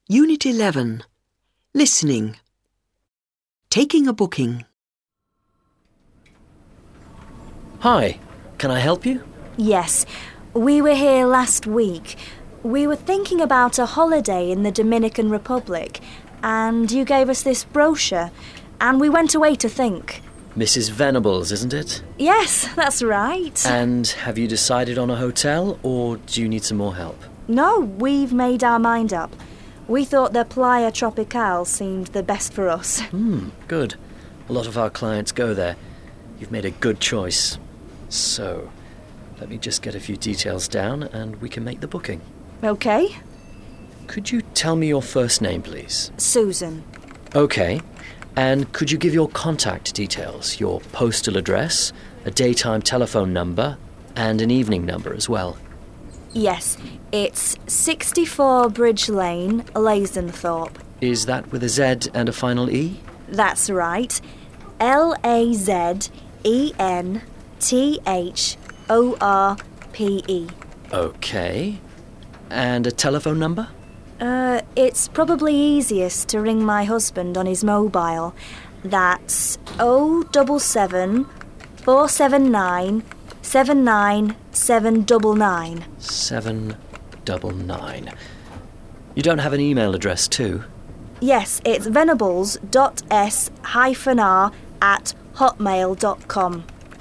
Unit 11. Listening. Taking a booking. Hi, can I help you? Yes, we were here last week. We were thinking about a holiday in the Dominican Republic, and you gave us this brochure, and we went away to think. Mrs. Venables, isn't it? Yes, that's right. And have you decided on a hotel, or do you need some more help? No, we've made our mind up. We thought the Playa Tropical seemed the best for us. Good. A lot of our clients go there. You've made a good choice. So, let me just get a few details down and we can make the booking. Okay. Could you tell me your first name, please? Susan. Okay. And could you give your contact details, your postal address, a daytime telephone number, and an evening number as well? Yes, it's 64 Bridge Lane, Lazenthorpe. Is that with a Z and a final E? That's right. LAZENTHORPE. Okay. And a telephone number? It's probably easiest to ring my husband on his mobile. That's 077 479 79799. 799. You don't have an email address too? Yes, it's venables.s-r@hotmail.com.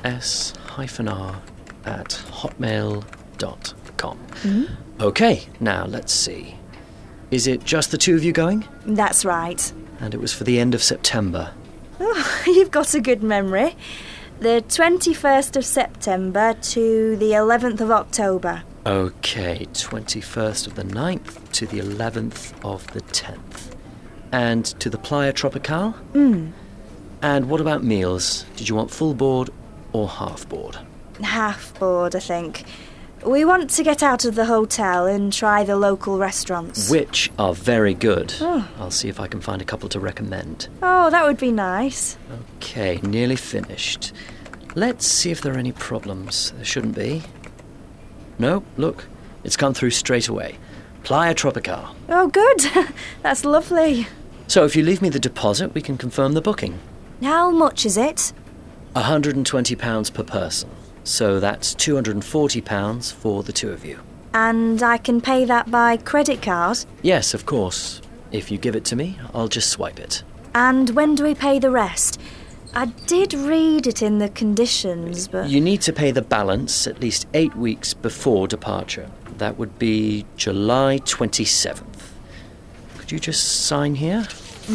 s-r@hotmail.com. Okay, now let's see. Is it just the two of you going? That's right. And it was for the end of September. Oh, you've got a good memory. The 21st of September to the 11th of October. Okay, 21st of the 9th to the 11th of the 10th. And to the Playa Tropical? And what about meals? Did you want full board or half board? Half board, I think. We want to get out of the hotel and try the local restaurants. Which are very good. I'll see if I can find a couple to recommend. Oh, that would be nice. Okay, nearly finished. Let's see if there are any problems. There shouldn't be. No, look, it's come through straight away. Playa Tropical. Oh, good. That's lovely. So if you leave me the deposit, we can confirm the booking. How much is it? £120 per person. So that's £240 for the two of you. And I can pay that by credit card? Yes, of course. If you give it to me, I'll just swipe it. And when do we pay the rest? I did read it in the conditions, but... You need to pay the balance at least 8 weeks before departure. That would be July 27th. Could you just sign here?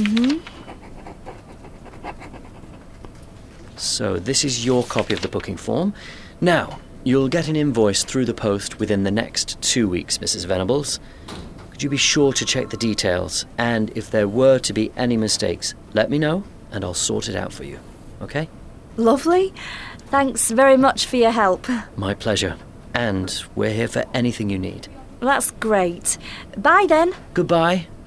So this is your copy of the booking form. Now, you'll get an invoice through the post within the next 2 weeks, Mrs. Venables. Could you be sure to check the details? And if there were to be any mistakes, let me know and I'll sort it out for you. Okay? Lovely. Thanks very much for your help. My pleasure. And we're here for anything you need. That's great. Bye then. Goodbye.